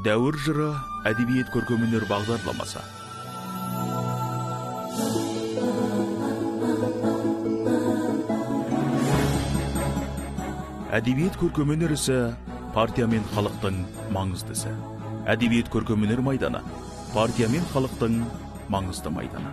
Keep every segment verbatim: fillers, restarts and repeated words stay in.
Дәуір жыры әдебиет көркемөнер бағдарламасы. Әдебиет көркемөнер ісі партия мен халықтың маңыздысы. Әдебиет көркемөнер майданы партия мен халықтың маңызды майданы.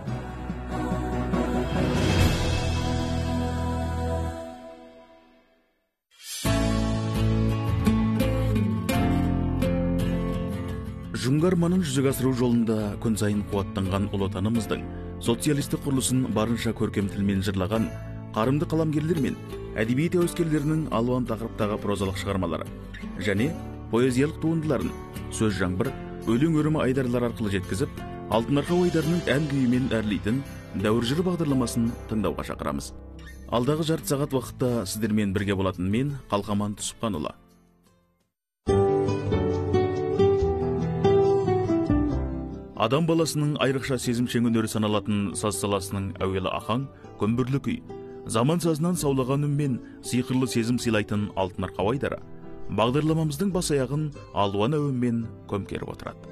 Жунгарманын жүзеге асыру жолында күн сайын қуаттанған ұлы отанымыздың социалистік құрылысын барынша көркем тілмен жырлаған қарымды қаламгерлер мен әдебиет әуескерлерінің алуан тақырыптағы прозалық шығармалары және поэзиялық туындыларын сөз жаңбыр, өлең өрімі айдарлар арқылы жеткізіп, Алтын Арқа ойдарының ән күйімен әрлейтін Дәуір жыры бағдарламасын тыңдауға шақырамыз. Алдағы жарты сағат уақытта сіздермен бірге болатын мен Қалқаман Түсіпханұлы. Адам баласының айрықша сезімшең өнері саналатын саз саласының әуелі ахаң, көмбірлі күй, заман сазынан саулаған үнмен сиқырлы сезім сыйлайтын Алтын Арқа ойдары бағдарламамыздың бас аяғын алуан әуенмен көмкеріп отырады.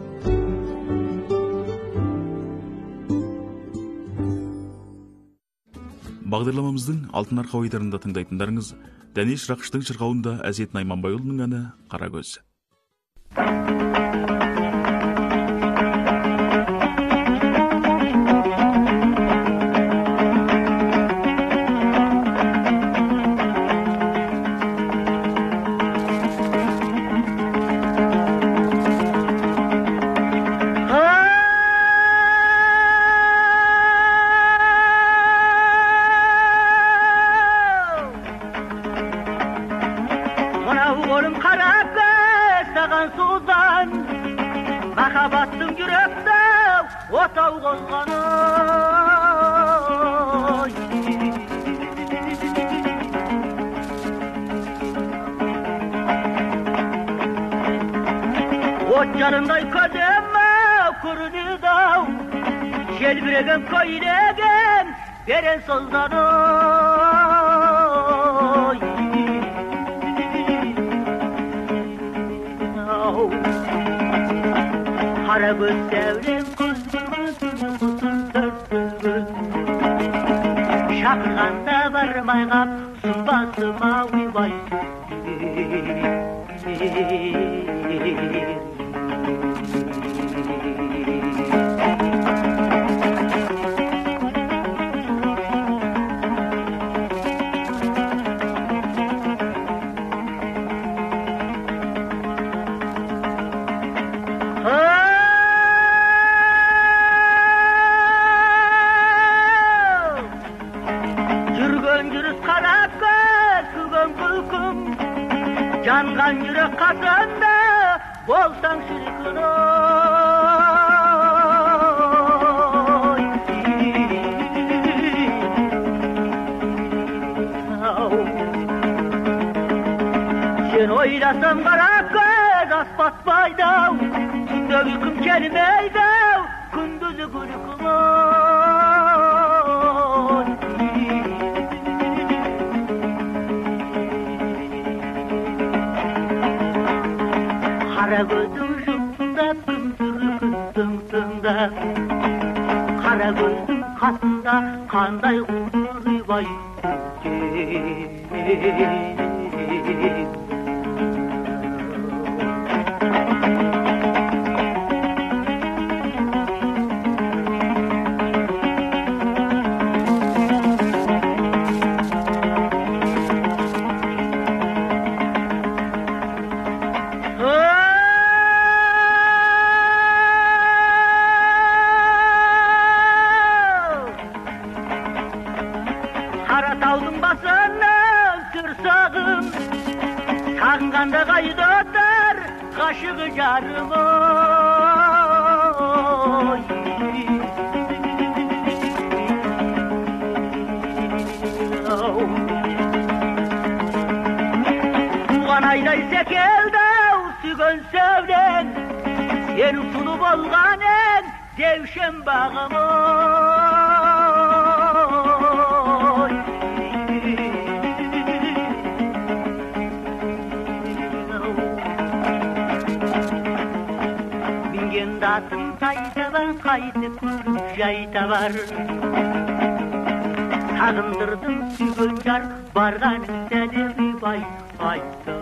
Бағдарламамыздың Алтын Арқа ойдарында тыңдайтындарыңыз Дәнеш Рақыштың шырқауында Әсет Найманбайұлының әні «Қарагөз». Jarınday ködeme kurdu dağ, jelbiregen köylegen veren sozdan oy. Karagöz sevdim kız kız kız şakırganda varmay kap sımbasıma uyvay. Yangan yürek kazanda bolsan şirkin oy. Sen oylasam kara göz asbatmayda, tünde uykum gelmeyde, gündüzü gülüküm oy. Karagözüm şunda kımsırlı kızdım sında, Karagözüm kasında kanday kurur vay Karatağın basından sırsağım, sağınganda kaydı öter kaşığı carım oy. Tuğan aydaysa geldi sügön sevden, sen usulub olganen devşen bağım oy. қарындасым қайда бар, қайтып көріп жай табар. Сағындырдым сүйген жар, барғаның сәлемі бай қайта.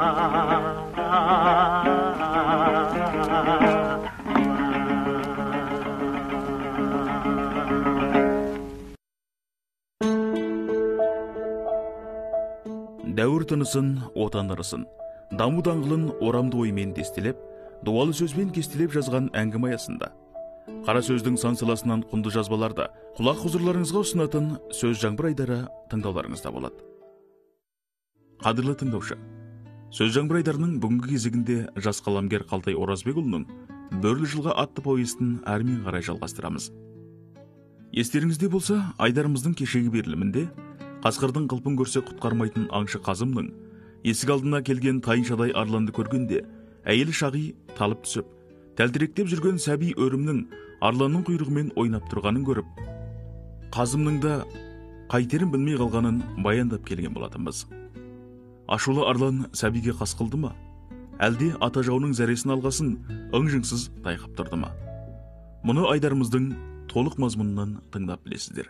Дәуір тынысын, отан ырысын, даму даңғылын орамды оймен дестелеп, дуалы сөзбен кестелеп жазған әңгіме аясында. Қара сөздің сан саласынан құнды жазбаларда құлақ хұзырларыңызға ұсынатын сөз жаңбыр айдары тыңдауларыңызда болады. Қадірлі тыңдаушы, сөз жаңбыр айдарының бүгінгі кезегінде жас қаламгер Қалтай Оразбекұлының Бөрлі жылға атты повестін әрмен қарай жалғастырамыз. Естеріңізде болса, айдарымыздың кешегі берілімінде Қасқырдың қылпын көрсе құтқармайтын аңшы Қазымның есік алдына келген тайыншадай арланды көргенде, әйелі Шағи талып түсіп, тәлтіректеп жүрген сәби өрімнің арланның құйрығымен ойнап тұрғанын көріп, Қазымның да қайтерін білмей қалғанын баяндап келген болатынбыз. Ашулы арлан сәбиге қас қылды ма? Әлде ата жауының зәресін алғасын ың-жыңсыз тайқап тұрды ма? Мұны айдарымыздың толық мазмұнынан тыңдап білесіздер.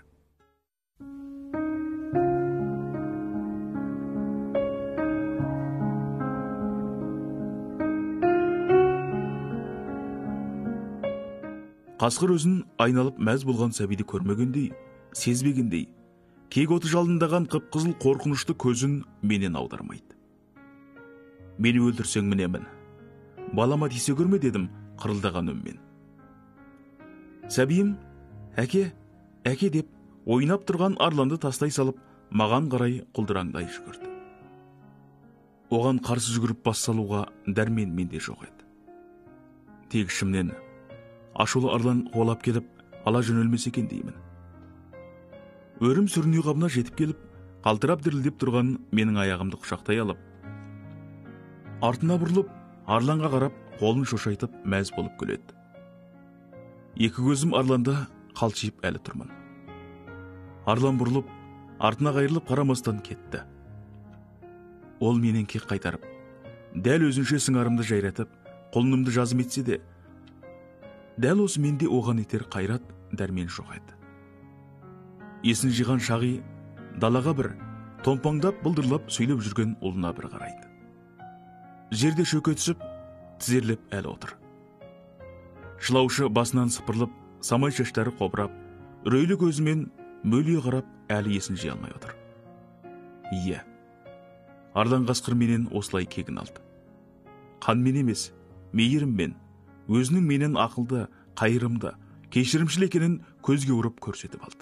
Қасқыр өзін айналып мәз болған сәбиді көрмегендей, сезбегендей, кек оты жалындаған қып-қызыл қорқынышты көзін менен аудармайды. Мені өлтірсең мінемін. Балама тисе көрме дедім қырылдаған үнмен. Сәбиім, әке, әке деп ойнап тұрған арланды тастай салып, маған қарай құлдыраңдай жүгірді. Оған қарсы жүгіріп бас салуға дәрмен менде жоқ еді. Тек ішімнен ашулы арлан қуалап келіп, ала жөнелмесе екен деймін. Өрім сүріне қабына жетіп келіп, қалтырап дірілдеп тұрған менің аяғымды құшақтай алып, артына бұрылып, арланға қарап, қолын шошайтып мәз болып күледі. Екі көзім арланда қалшиып әлі тұрмын. Арлан бұрылып, артына қайырылып қарамастан кетті. Ол менен кек қайтарып, дәл өзінше сыңарымды жайратып, құлынымды жазым етсе де, дәл осы менде оған етер қайрат дәрмен жоқ еді. Есін жиған Шағи далаға бір томпаңдап бұлдырлап сөйлеп жүрген ұлына бір қарайды. Жерде шөке түсіп, тізерлеп әлі отыр. Жылаушы басынан сыпырылып, самай шаштары қобырап, үрейлі көзімен мөлие қарап әлі есін жия алмай отыр. Ие, арлан қасқыр менен осылай кегін алды. Қанмен емес, мейіріммен, өзінің менен ақылды, қайырымды, кешірімшіл екенін көзге ұрып көрсетіп алды.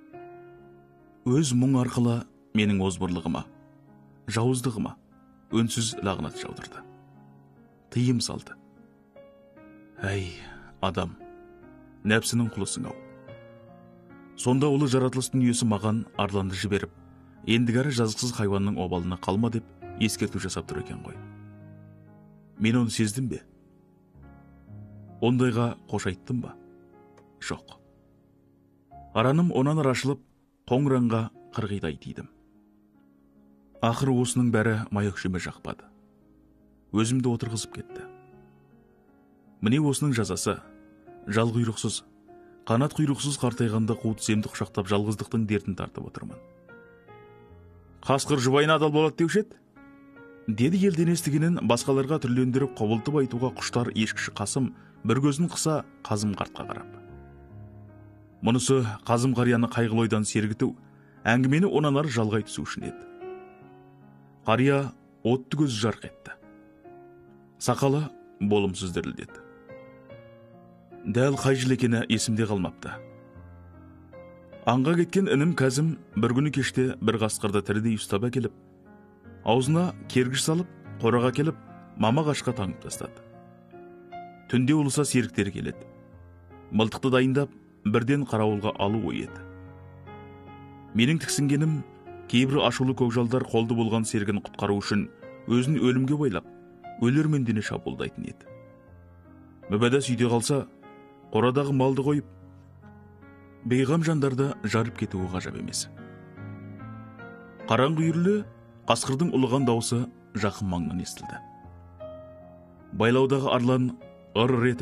Өз мұң арқылы менің озбырлығыма, жауыздығыма үнсіз лағнат жаудырды. Тыйым салды. Әй, адам, нәпсінің құлысың ау. Сонда ұлы жаратылыс дүниесі маған арланды жіберіп, ендігәрі жазықсыз хайуанның обалына қалма деп ескерту жасап тұр екен ғой. Мен оны сездім бе? Ондайға қош айттым ба? Жоқ. Араным онан арашылып, қоңыранға қырғидай тидім. Ақыры осының бәрі маяқ жеме жақпады. Өзімді отырғызып кетті. Міне осының жазасы, жал құйрықсыз, қанат құйрықсыз қартайғанда қуыт семді құшақтап жалғыздықтың дертін тартып отырмын. Қасқыр жұбайына адал болады деуші еді? Деді елден естігенін басқаларға түрлендіріп қобылтып айтуға құштар ешкіші Қасым бір көзін қыса Қазым қартқа қарап. Мұнысы Қазым қарияны қайғылы ойдан сергіту, әңгімені онан ары жалғай түсу үшін еді. Қария отты көзі жарқ етті. Сақалы болымсыз дірілдеді. Дәл қай жыл екені есімде қалмапты. Аңға кеткен інім Кәзім бір күні кеште бір қасқырды тірідей ұстап әкеліп, аузына кергіш салып, қораға келіп, мама қашқа таңып тастады. Түнде ұлыса серіктері келеді. Мылтықты дайындап, бірден қарауылға алу ой еді. Менің тіксінгенім, кейбір ашулы көкжалдар қолды болған серігін құтқару үшін өзін өлімге байлап, өлермендене шабуылдайтын еді. Мүбәдә үйде қалса, қорадағы малды қойып, бейғам жандарды жарып кетуі ғажап емес. Қараңғы үйірлі қасқырдың ұлыған даусы жақын маңнан естілді. Байлаудағы арлан ыр-ыр етіп,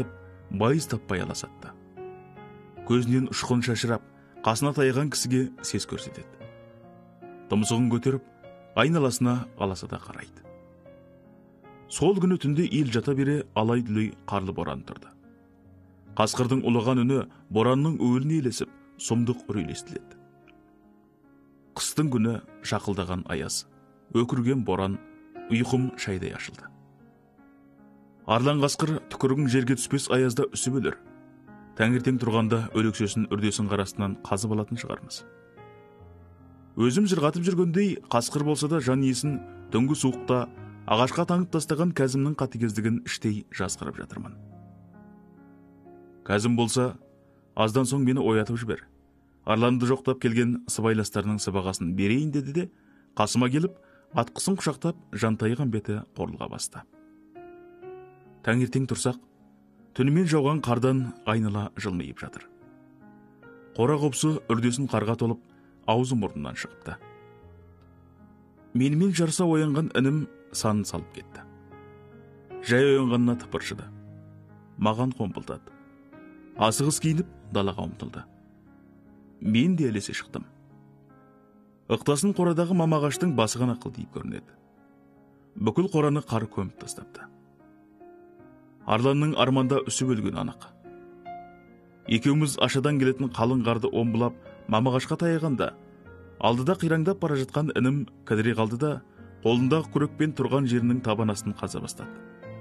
байыз таппай аласатты. Көзінен ұшқын шашырап, қасына тайған кісіге сес көрсетеді. Тұмсығын көтеріп, айналасына аласада қарайды. Сол күні түнде ел жата бере алай-дүлей қарлы боран тұрды. Қасқырдың ұлыған үні боранның өңіне елесіп, сұмдық үрей естіледі. Қыстың күні шақылдаған аяз, өкірген боран, ұйқым шайдай ашылды. Арлан қасқыр түкірігің жерге түспес аязда үсіп өлір. Тәңертең тұрғанда өлексесін үрдесін қарасынан қазып алатын шығармыз. Өзім жырғатып жүргендей қасқыр болса да жан иесін түнгі суықта ағашқа таңып тастаған Кәзімнің қатыгездігін іштей жазғырып жатырмын. Кәзім болса, аздан соң мені оятып жібер. Арланды жоқтап келген сыбайластарының сыбағасын берейін деді де, қасыма келіп, атқысын құшақтап, жантайған беті қорылға басты. Таңертең тұрсақ, түнімен жауған қардан айнала жылмайып жатыр. Қора қопсы үрдесін қарға толып, аузы мұрнынан шығыпты. Менімен жарыса оянған інім санын салып кетті. Жай оянғанына тыпыршыды. Маған қомпылдады. Асығыс киініп далаға ұмтылды. Мен де әлесе шықтым. Иқтасын қорадағы мамағаштың басы ғана қылтиып көрінеді. Бүкіл қораны қар көміп тастапты. Арланның арманда үсіп өлген анық. Екеуміз ашадан келетін қалың қарды омбылап мамағашқа таяғанда, алдыда қираңдап бара жатқан інім кідіре қалды да, қолындағы күрекпен тұрған жерінің табан астын қаза бастады.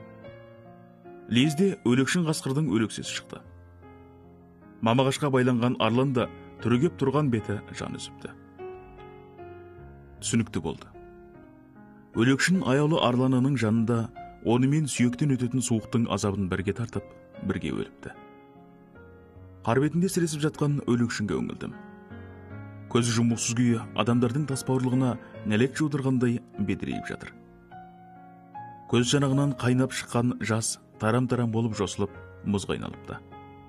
Лезде өлекшін қасқырдың өлексесі шықты. Мамағашқа байланған Арлан да түрегеп тұрған беті жан үзіпті. Түсінікті болды. Өлекшін аяулы Арланының жанында онымен сүйектен өтетін суықтың азабын бірге тартып, бірге өліпті. Қар бетінде сіресіп жатқан өлекшінге өңілдім. Көзі жұмықсыз күйі адамдардың тасбауырлығына нәлет жудырғандай бедірейіп жатыр. Көз жанағынан қайнап шыққан жас тарам-тарам болып жосылып, мұзға айналыпты.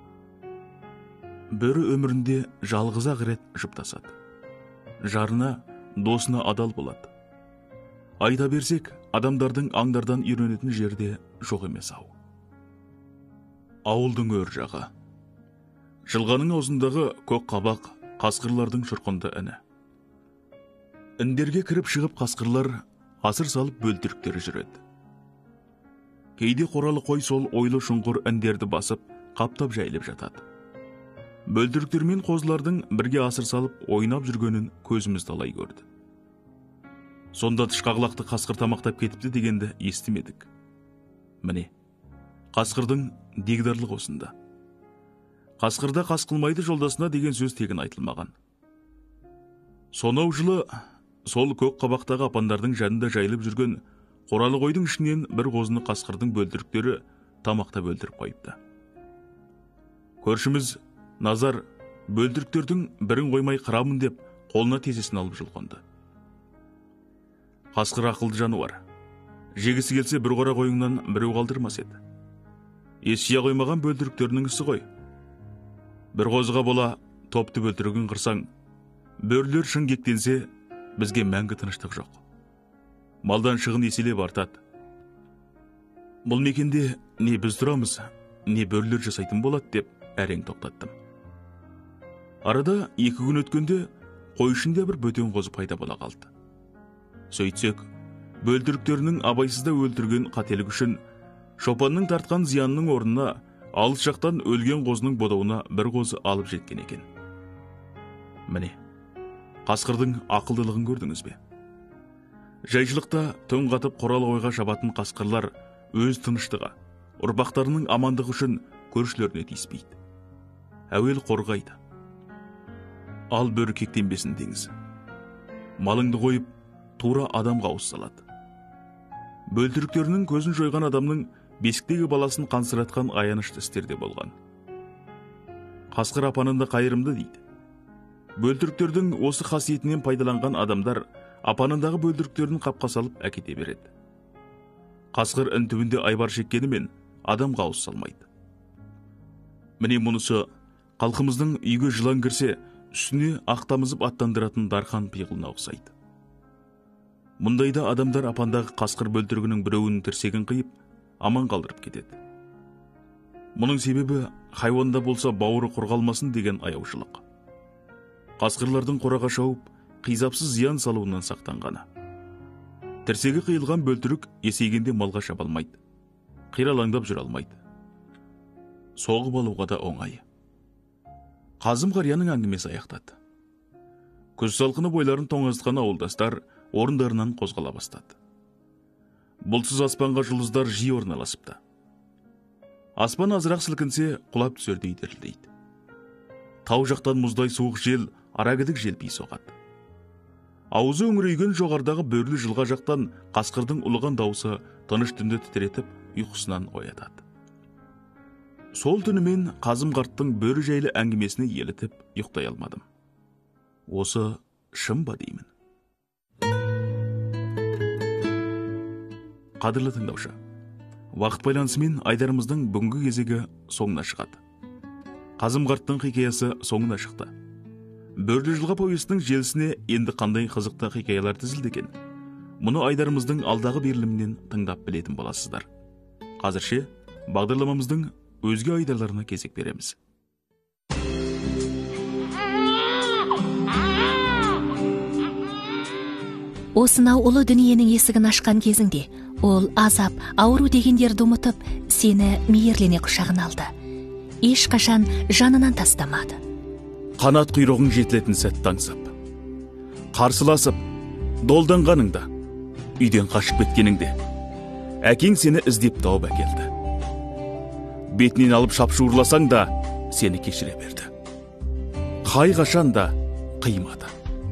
Бөрі өмірінде жалғыз-ақ рет жұптасады. Жарына, досына адал болады. Айта берсек, адамдардың аңдардан үйренетін жерде жоқ емес ау. Ауылдың өр жағы. Жылғаның аузындағы көк қабақ қасқырлардың шұрқынды іні. Індерге кіріп шығып қасқырлар асыр салып бөлтіріктері жүреді. Кейде қоралы қой сол ойлы шұңғыр індерді басып, қаптап жайылып жатады. Бөлтіріктер мен қозылардың бірге асыр салып ойнап жүргенін көзіміз талай көрді. Сонда тышқағылақты қасқыр тамақтап кетіпті дегенді естімедік. Міне, қасқырдың дегдарлық осында. Қасқырда қас қылмайды жолдасына деген сөз тегін айтылмаған. Сонау жылы сол көк қабақтағы апандардың жанында жайылып жүрген қоралы қойдың ішінен бір қозыны қасқырдың бөлтіріктері тамақтап өлтіріп қойыпты. Көршіміз Назар бөлтіріктердің бірін қоймай қырамын деп қолына тезесін алып жылқынды. Қасқыр ақылды жануар. Жегісі келсе бір қора қойыңнан біреу қалдырмас еді. Есия қоймаған бөлтіріктерінің ісі ғой. Бір қозыға бола топты бөлтірігін қырсаң, бөрлер шын кектенсе, бізге мәңгі тыныштық жоқ. Малдан шығын еселеп артады. Бұл мекенде не біз тұрамыз, не бөрлер жасайтын болады деп әрең тоқтаттым. Арада екі күн өткенде қой ішінде бір бөтен қозы пайда бола қалды. Сөйтсек, бөлтіріктерінің абайсызда өлтірген қателік үшін шопанның тартқан зиянның орнына алыс жақтан өлген қозының бодауына бір қозы алып жеткен екен. Міне, қасқырдың ақылдылығын көрдіңіз бе? Жайшылықта түн қатып қоралы қойға шабатын қасқырлар өз тыныштығы, ұрпақтарының амандығы үшін көршілеріне тиіспейді. Әуел қорғайды. Ал бөрі кектенбесін деңіз. Малыңды қойып, тура адамға ауыз салады. Бөлтіріктерінің көзін жойған адамның бесіктегі баласын қансыратқан аянышты істерде болған. Қасқыр апанында қайырымды дейді. Бөлтіріктердің осы қасиетінен пайдаланған адамдар апанындағы бөлтіріктерін қапқа салып әкете береді. Қасқыр ін түбінде айбар шеккенімен адамға ауыз салмайды. Міне мұнысы халқымыздың үйге жылан кірсе, үстіне ақтамызып аттандыратын дархан пиғылына ұқсайды. Мұндайда адамдар апандағы қасқыр бөлтірігінің біреуінің тірсегін қиып, аман қалдырып кетеді. Мұның себебі хайуанда болса бауыры құрғалмасын деген аяушылық. Қасқырлардың қораға шауып, қизапсыз зиян салуынан сақтанғаны. Тірсегі қиылған бөлтірік есейгенде малға шаба алмайды. Қиралаңдап жүре алмайды. Соғып алуға да оңай. Қазым қарияның әңгімесі аяқтады. Күз салқыны бойларын тоңазытқан ауылдастар орындарынан қозғала бастады. Бұлтсыз аспанға жұлдыздар жиі орналасыпты. Аспан азырақ сілкінсе, құлап түсердей дірілдейді. Тау жақтан мұздай суық жел, арагідік желпи соғады. Аузы өңірейген жоғардағы бөрлі жылға жақтан қасқырдың ұлыған даусы тыныш түнді тітіретіп, ұйқысынан оятады. Сол түні мен Қазым қарттың бөрі жайлы әңгімесіне елітіп, ұйықтай алмадым. Осы шын ба деймін. Қадірлі тыңдаушы, уақыт байланысымен айдарымыздың бүгінгі кезегі соңына шығады. Қазым қарттың хикаясы соңына шықты. Бөрлі жылға повестінің желісіне енді қандай қызықты хикаялар тізілді екен. Мұны айдарымыздың алдағы берілімінен тыңдап білетін боласыздар. Қазірше бағдарламамыздың өзге айдарларына кезек береміз. Осынау ұлы дүниенің есігін ашқан кезіңде, ол азап, ауру дегендерді ұмытып, сені мейірлене құшағына алды. Ешқашан жанынан тастамады. Қанат құйрығың жетілетін сәт таңсып, қарсыласып, долданғаныңда, үйден қашып кеткеніңде, әкең сені іздеп тауып әкелді. Бетінен алып шапшуырласаң да, сені кешіре берді. Қай қашан да қимады.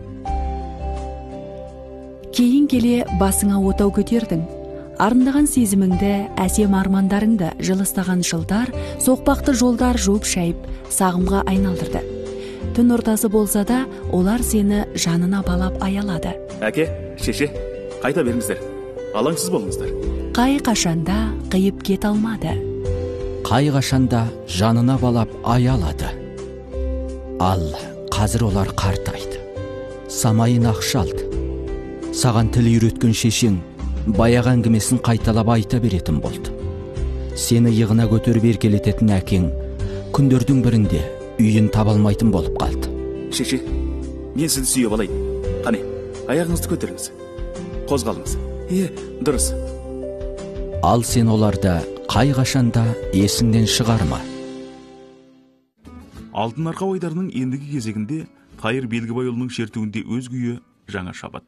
Кейін келе басыңа отау көтердің. Арындаған сезіміңді, әсем армандарыңды жылыстаған жылдар, соқпақты жолдар жуып шайып, сағымға айналдырды. Түн ортасы болса да, олар сені жанына балап аялады. Әке, шеше, қайта беріңіздер. Алаңсыз болыңыздар. Қай қашанда қиып кет алмады. Қай қашанда жанына балап аялады. Ал қазір олар қартайды. Самайын ақшалды. Саған тіл үйреткен шешең баяғы әңгімесін қайталап айта беретін болды. Сені иығына көтеріп еркелететін әкең күндердің бірінде үйін табалмайтын болып қалды. Шеше, мен сізді сүйіп алайын. Қане, аяғыңызды көтеріңіз. Қозғалыңыз. Е, дұрыс. Ал сен оларды қай қашанда есіңден шығарма. Алтын арқа ойдарының ендігі кезегінде Қайыр Белгібайұлының шертуінде өз күйі жаңа шабады.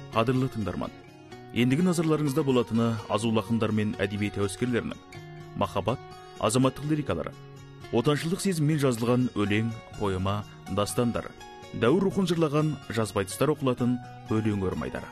Қадірлі тыңдарман, ендігі назарларыңызда болатыны азулақындар мен әдебиет әуескерлерінің махаббат, азаматтық лирикалары, отаншылдық сезіммен жазылған өлең, поэма, дастандары, дәуір рухын жырлаған жазба айтыстар оқылатын өлең өрмайдары.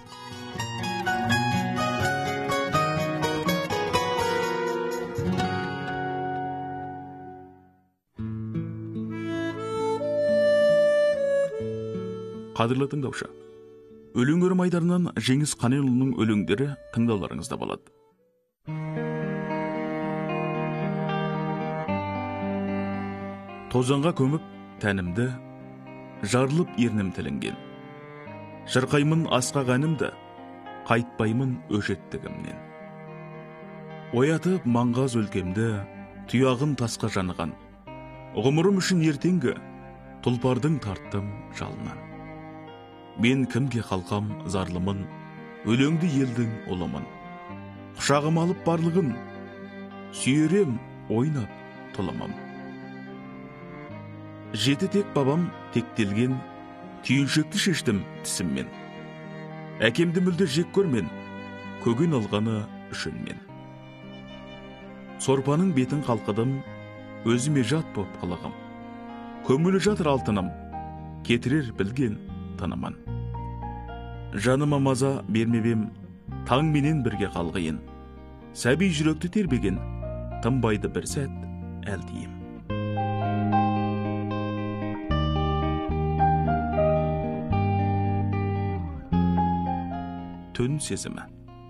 Қадірлі тыңдаушы, өлең өрмайдарынан Жеңіс Қаненұлының өлеңдері тыңдауларыңызда болады. Тозанға көміп тәнімді, жарылып ернім тілінген. Шырқаймын асқақ әнімді, қайтпаймын өжеттігімнен. Оятып маңғаз өлкемді, тұяғын тасқа жаныған. Ғұмырым үшін ертеңгі, тұлпардың тарттым жалынан. Мен кімге қалқам зарлымын, өлеңді елдің ұлымын. Құшағым алып барлығын, сүйерем ойнап тұлымым. Жеті тек бабам тектелген, түйіншекті шештім тісіммен. Әкемді мүлде жек көрмен, көген алғаны үшін мен. Сорпаның бетін қалқыдым, өзіме жат боп қылығым. Көңілі жатыр алтыным, кетірер білген таныман. Жаныма маза бермебем, таң менен бірге қалғайын. Сәби жүректі тербеген, тынбайды бір сәт әлдейім. Түн сезімі.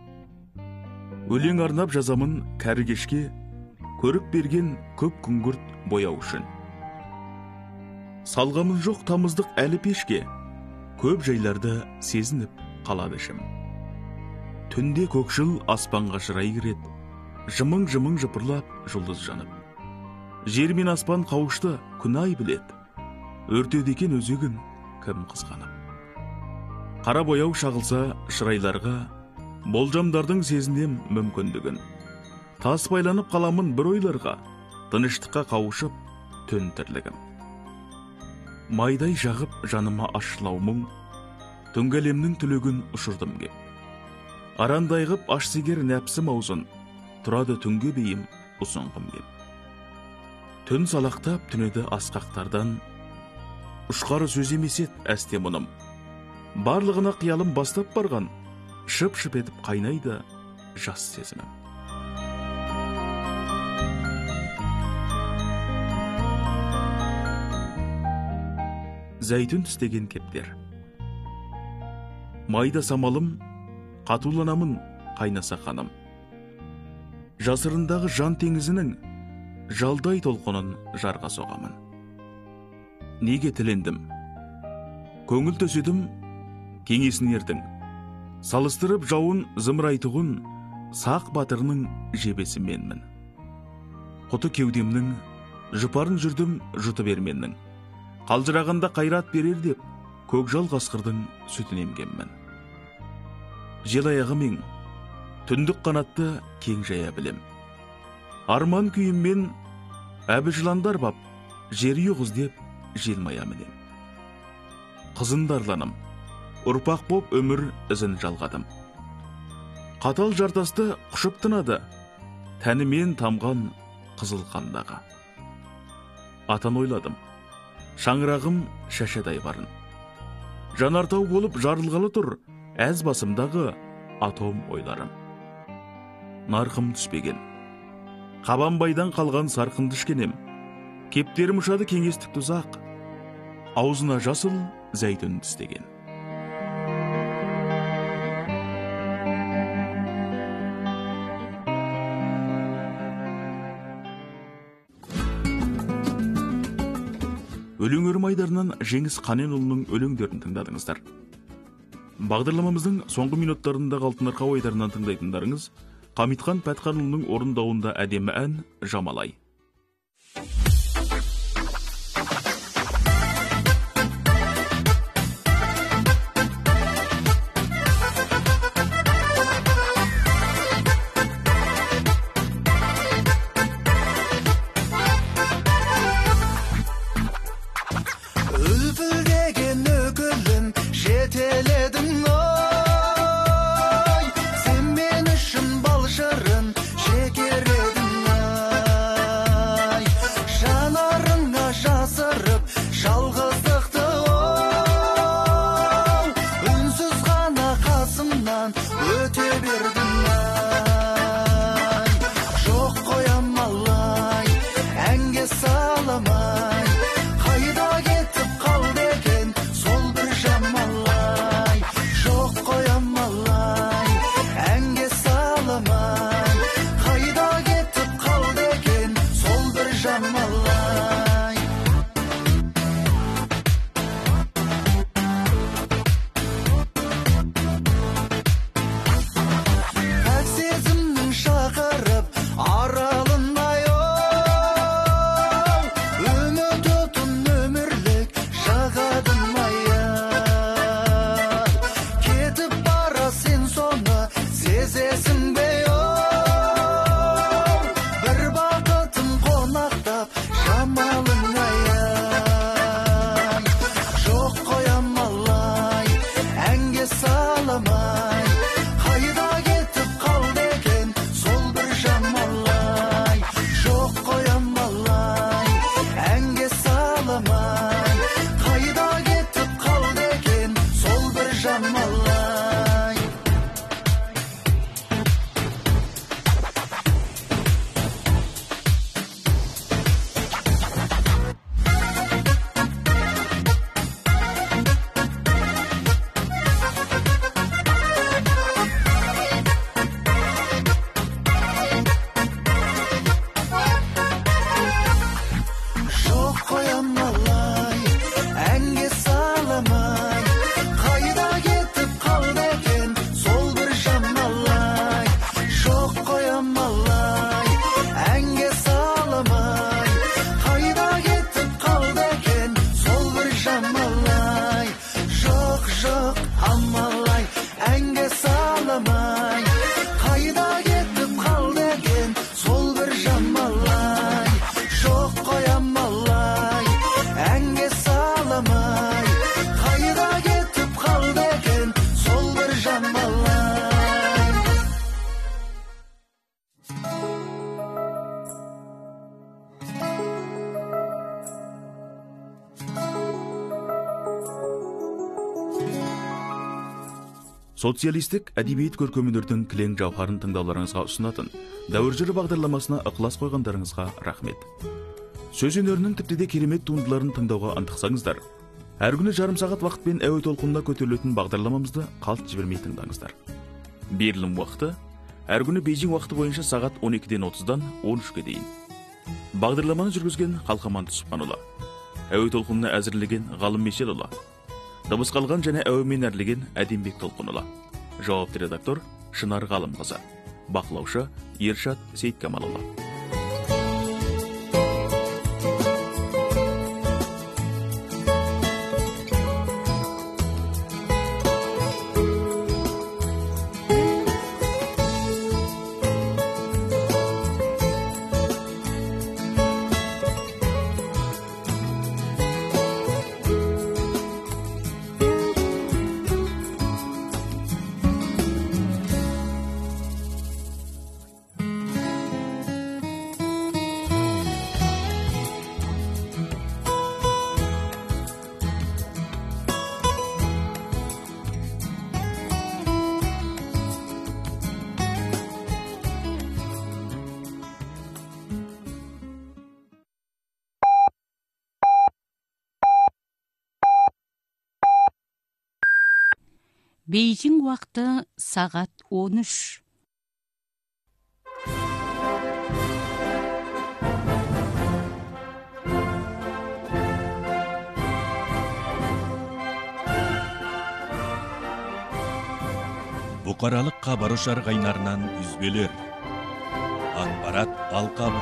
Өлең арнап жазамын кәрі кешке, көріп берген көп күңгірт бояу үшін. Салғамын жоқ тамыздық әлі пешке, көп жайларды сезініп қалады ішім. Түнде көкшіл аспанға шырай кірет, жымың-жымың жыпырлап жұлдыз жанып. Жер мен аспан қауышты күн ай білет, өртеді екен өзегін кім қызғанып. Қара бояу шағылса шырайларға, болжамдардың сезінем мүмкіндігін. Тас байланып қаламын бір ойларға, тыныштыққа қауышып түн тірлігім. Майдай жағып жаныма ашылау мұң, түнгі әлемнің түлегін ұшырдым кеп. Арандайғып ашсегер нәпсім аузын, тұрады түнге бейім ұсынғым кеп. Түн салақтап түнеді асқақтардан, ұшқары сөз емесет әсте мұным. Барлығына қиялым бастап барған, шып-шып етіп қайнайды жас сезімім. Зәйтүн түстеген кептер. Майда самалым, қатуланамын қайнаса қаным. Жасырындағы жан теңізінің жалдай толқынын жарға соғамын. Неге тілендім? Көңіл төседім, кеңесін ердің. Салыстырып жауын зымырайтығын, сақ батырының жебесі менмін. Құты кеудемнің, жұпарын жүрдім жұты берменнің. Қалжырағында қайрат берер деп, көкжал қасқырдың сүтін емгенмін. Жел аяғымен, түндік қанатты кең жая білем. Арман күйіммен әбі жыландар бап, жер юғыз деп желмая мінем. Қызындарланым, ұрпақ боп өмір ізін жалғадым. Қатал жартасты құшып тынады, тәнімен тамған қызыл қандағы. Атын ойладым, шаңырағым шәшедай барын. Жанартау болып жарылғалы тұр, әз басымдағы атом ойларым. Нарқым түспеген, қабанбайдан қалған сарқынды ішкенем. Кептерім ұшады кеңестік тұзақ, аузына жасыл зәйтүн тістеген. Өлең өрмайдарынан Жеңіс Қаненұлының өлеңдерін тыңдадыңыздар. Бағдарламамыздың соңғы минуттарындағы алтын арқа ойдарынан тыңдайтындарыңыз Қамитхан Пәтханұлының орындауында әдемі ән «Жамалай». Үлпілдеген өкілін жетеледің о жоқ амалай әнге саламай қайда кетіп қалды екен сол бір жамалай жоқ қой амалай әнге саламай қайда кетіп қалды екен сол бір жамалай. Социалистік әдебиет көркемдердің кілең жауһарын тыңдауларыңызға ұсынатын дәуір жыры бағдарламасына ықылас қойғандарыңызға рахмет. Сөз өнерінің тіпті де керемет туындыларын тыңдауға ынтықсаңыздар, әр күні жарым сағат уақытпен әуе толқынына көтерілетін бағдарламамызды қалт жібермей тыңдаңыздар. Берілім уақыты әр күні Бейжің уақыты бойынша сағат он екіден отыздан он үшке дейін. Бағдарламаны жүргізген Қалқаман Түсіпханұлы, әуе толқынына әзірлеген Ғалым Мешелұлы, дыбыс қалған және әуемен әрлеген Әдембек Толқынұлы, жауапты редактор Шынар Ғалымқызы, бақылаушы Ершат Сейткамалұлы. Бейжің уақыты сағат он үш. Бұқаралық хабар ошар қайнарынан үзбелер. Ақпарат алқабы.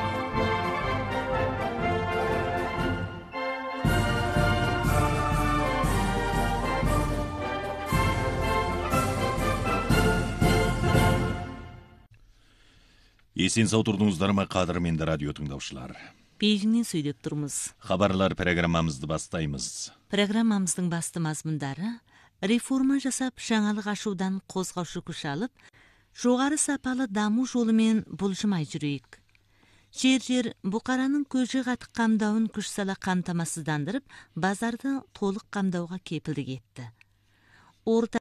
Есен сау тұрдыңыздар ма, қадірменді радио тыңдаушылар? Бейжіңнен сөйлеп тұрмыз. Хабарлар программамызды бастаймыз. Программамыздың басты мазмұндары реформа жасап жаңалық ашудан қозғаушы күш алып, жоғары сапалы даму жолымен бұлжымай жүрейік. Жер-жер бұқараның көжі қатық қамдауын күш сала қамтамасыздандырып, базарды толық қамдауға кепілдік етті. Орта